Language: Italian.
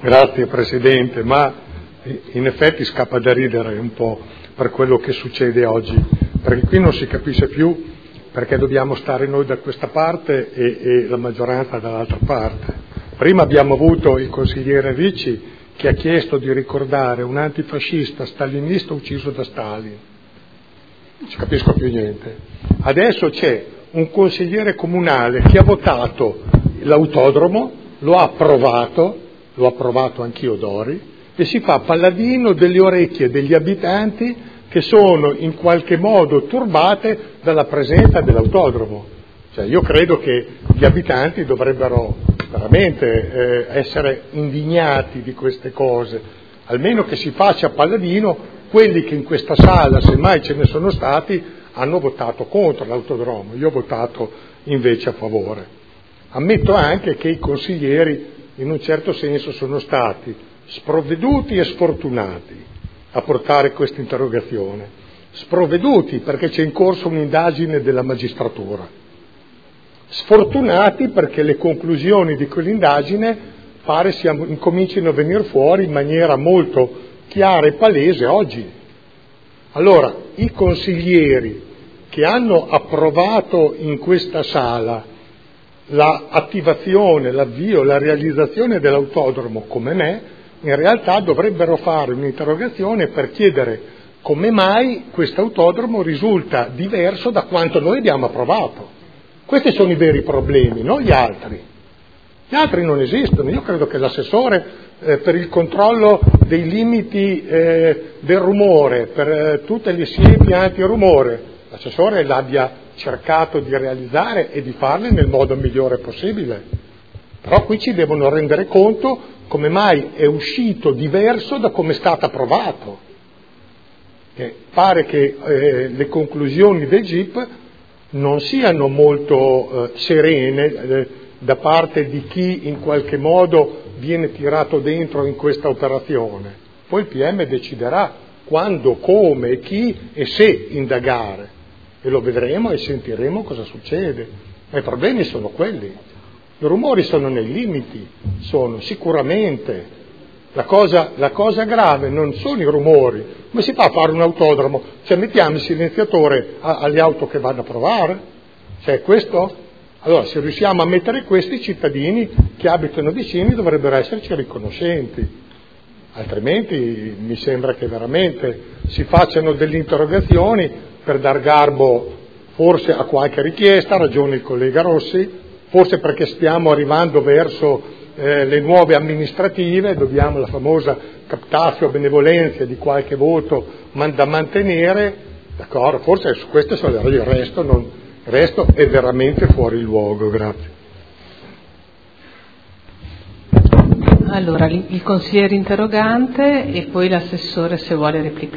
Grazie Presidente, ma in effetti scappa da ridere un po' per quello che succede oggi, perché qui non si capisce più perché dobbiamo stare noi da questa parte e la maggioranza dall'altra parte. Prima abbiamo avuto il consigliere Ricci che ha chiesto di ricordare un antifascista stalinista ucciso da Stalin. Non ci capisco più niente. Adesso c'è un consigliere comunale che ha votato l'autodromo, lo ha approvato, l'ho approvato anch'io Dori, e si fa paladino delle orecchie degli abitanti che sono in qualche modo turbate dalla presenza dell'autodromo. Cioè io credo che gli abitanti dovrebbero veramente essere indignati di queste cose, almeno che si faccia paladino quelli che in questa sala, semmai ce ne sono stati, hanno votato contro l'autodromo, io ho votato invece a favore. Ammetto anche che i consiglieri in un certo senso sono stati sprovveduti e sfortunati a portare questa interrogazione. Sprovveduti perché c'è in corso un'indagine della magistratura, sfortunati perché le conclusioni di quell'indagine pare incomincino a venire fuori in maniera molto chiara e palese oggi. Allora, i consiglieri che hanno approvato in questa sala l'attivazione, l'avvio, la realizzazione dell'autodromo come me, in realtà dovrebbero fare un'interrogazione per chiedere come mai questo autodromo risulta diverso da quanto noi abbiamo approvato. Questi sono i veri problemi, non gli altri. Gli altri non esistono. Io credo che l'assessore per il controllo dei limiti del rumore, per tutte le siepi antirumore, l'assessore l'abbia cercato di realizzare e di farle nel modo migliore possibile. Però qui ci devono rendere conto come mai è uscito diverso da come è stato approvato. Pare che le conclusioni del GIP non siano molto serene da parte di chi in qualche modo viene tirato dentro in questa operazione. Poi il PM deciderà quando, come, chi e se indagare, e lo vedremo e sentiremo cosa succede. Ma i problemi sono quelli. I rumori sono nei limiti, sono sicuramente. La cosa grave non sono i rumori. Come si fa a fare un autodromo? Cioè mettiamo il silenziatore alle auto che vanno a provare? Cioè questo? Allora se riusciamo a mettere questi, i cittadini che abitano vicini dovrebbero esserci riconoscenti. Altrimenti mi sembra che veramente si facciano delle interrogazioni per dar garbo forse a qualche richiesta, ha ragione il collega Rossi, forse perché stiamo arrivando verso le nuove amministrative, dobbiamo la famosa captatio benevolenza di qualche voto da mantenere, d'accordo, forse su questo il resto è veramente fuori luogo. Grazie. Allora, il consigliere interrogante e poi l'assessore se vuole replicare.